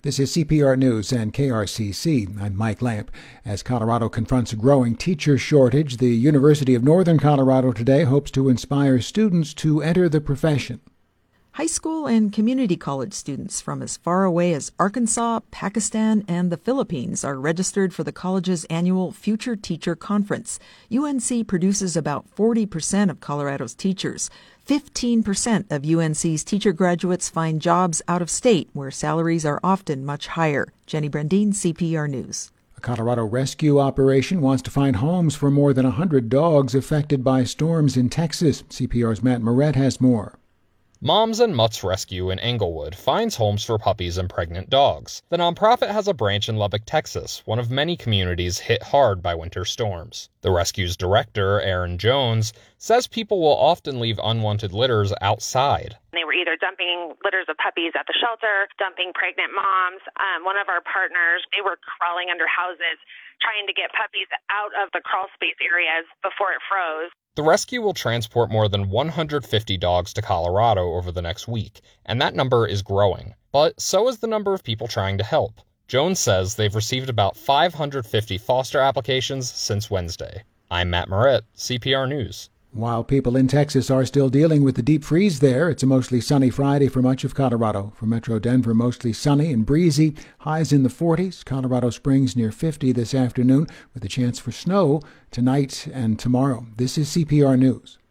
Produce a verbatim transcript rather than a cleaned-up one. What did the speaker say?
This is C P R News and K R C C. I'm Mike Lamp. As Colorado confronts a growing teacher shortage, the University of Northern Colorado today hopes to inspire students to enter the profession. High school and community college students from as far away as Arkansas, Pakistan, and the Philippines are registered for the college's annual Future Teacher Conference. U N C produces about forty percent of Colorado's teachers. fifteen percent of U N C's teacher graduates find jobs out of state, where salaries are often much higher. Jenny Brandine, C P R News. A Colorado rescue operation wants to find homes for more than one hundred dogs affected by storms in Texas. C P R's Matt Moret has more. Moms and Mutts Rescue in Englewood finds homes for puppies and pregnant dogs. The nonprofit has a branch in Lubbock, Texas, one of many communities hit hard by winter storms. The rescue's director, Aaron Jones, says people will often leave unwanted litters outside. They were either dumping litters of puppies at the shelter, dumping pregnant moms. Um, one of our partners, they were crawling under houses, trying to get puppies out of the crawl space areas before it froze. The rescue will transport more than one hundred fifty dogs to Colorado over the next week, and that number is growing. But so is the number of people trying to help. Jones says they've received about five hundred fifty foster applications since Wednesday. I'm Matt Moret, C P R News. While people in Texas are still dealing with the deep freeze there, it's a mostly sunny Friday for much of Colorado. For Metro Denver, mostly sunny and breezy. Highs in the forties. Colorado Springs near fifty this afternoon with a chance for snow tonight and tomorrow. This is C P R News.